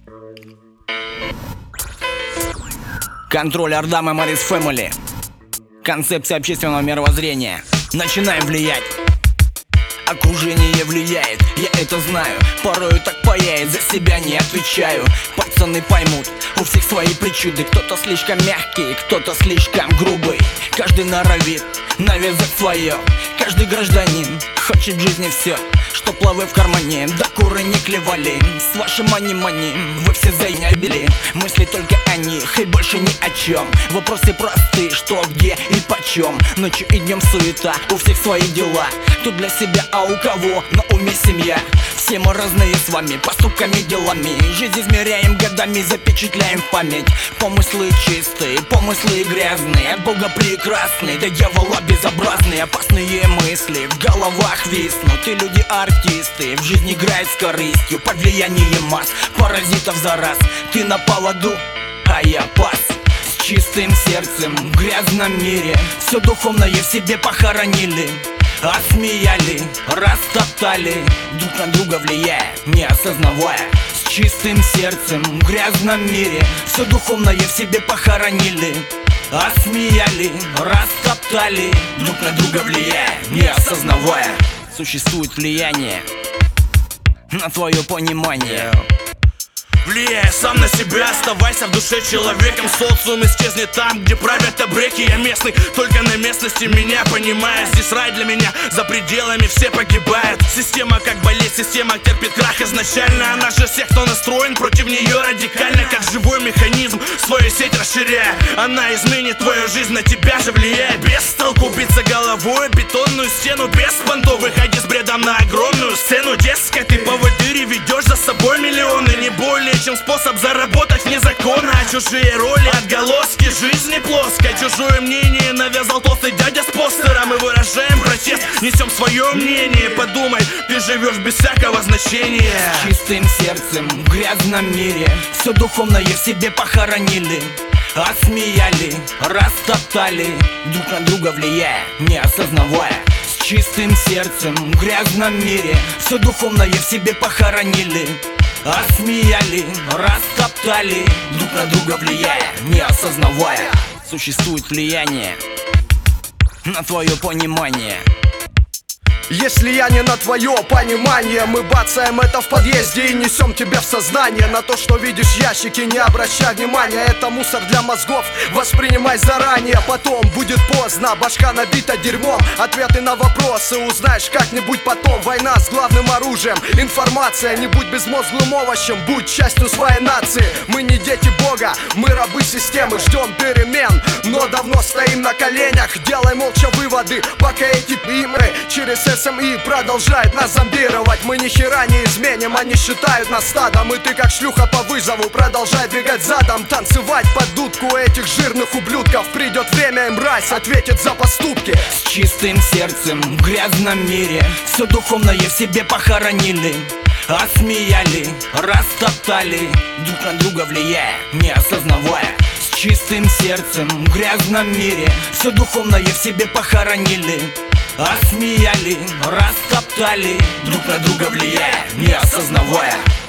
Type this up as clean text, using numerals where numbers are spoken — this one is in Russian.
Контроль Орда Memories Family. Концепция общественного мировоззрения. Начинаем влиять. Окружение влияет, я это знаю. Порою так паяет, за себя не отвечаю. Пацаны поймут, у всех свои причуды. Кто-то слишком мягкий, кто-то слишком грубый. Каждый норовит навязать свое. Каждый гражданин хочет в жизни все, что плавы в кармане, да куры не клевали. С вашим мани-мани вы все заебили. Мысли только о них и больше ни о чем. Вопросы простые, что, где и почем. Ночью и днем суета, у всех свои дела. Тут для себя, а у кого на уме семья. Все мы разные с вами, поступками, делами. Жизнь измеряем годами, запечатляем в память. Помыслы чистые, помыслы грязные. От Бога прекрасные, до дьявола безобразные. Опасные мысли в головах виснут. И люди артисты, в жизни играют с корыстью. Под влиянием масс, паразитов за раз. Ты на поводу, а я пас. С чистым сердцем в грязном мире. Все духовное в себе похоронили. Осмеяли, растоптали, друг на друга влияя, не осознавая. С чистым сердцем в грязном мире. Все духовное в себе похоронили. Осмеяли, растоптали, друг на друга влияя, не осознавая. Существует влияние на твое понимание. Влияя сам на себя, оставайся в душе человеком. Социум исчезнет там, где правят обреки. Я местный, только на местности меня понимает. Здесь рай для меня, за пределами все погибают. Система как болезнь, система терпит крах изначально. Она же всех, кто настроен против нее радикально. Как живой механизм, свою сеть расширяя. Она изменит твою жизнь, на тебя же влияя. Без толку биться головой, бетонную стену. Без понтов выходи с бредом на огромную сцену. Дескать, ты по поводырь ведешь за собой миллионы. Не более чем способ заработать вне закона. А чужие роли, отголоски жизни плоской. Чужое мнение навязал толстый дядя с постером. Мы выражаем протест, несем свое мнение. Подумай, ты живешь без всякого значения. С чистым сердцем в грязном мире. Все духовное в себе похоронили. Осмеяли, растоптали, друг на друга влияя, не осознавая. С чистым сердцем в грязном мире. Все духовное в себе похоронили. Осмеяли, растоптали, друг на друга влияя, не осознавая. Существует влияние на твое понимание. Если я не на твое понимание, мы бацаем это в подъезде и несем тебя в сознание. На то, что видишь ящики, не обращай внимания. Это мусор для мозгов, воспринимай заранее. Потом будет поздно, башка набита дерьмом. Ответы на вопросы узнаешь как-нибудь потом. Война с главным оружием, информация. Не будь безмозглым овощем, будь частью своей нации. Мы не дети Бога, мы рабы системы. Ждем перемен, но давно стоим на коленях. Делай молча выводы, пока эти имры через СМИ продолжают нас зомбировать. Мы ни хера не изменим, они считают нас стадом. И ты как шлюха по вызову продолжай двигать задом. Танцевать под дудку этих жирных ублюдков. Придет время, и мразь ответит за поступки. С чистым сердцем в грязном мире. Все духовное в себе похоронили. Осмеяли, растоптали, друг на друга влияя, не осознавая. С чистым сердцем в грязном мире. Все духовное в себе похоронили. Осмеяли, растоптали, друг на друга влияя, не осознавая.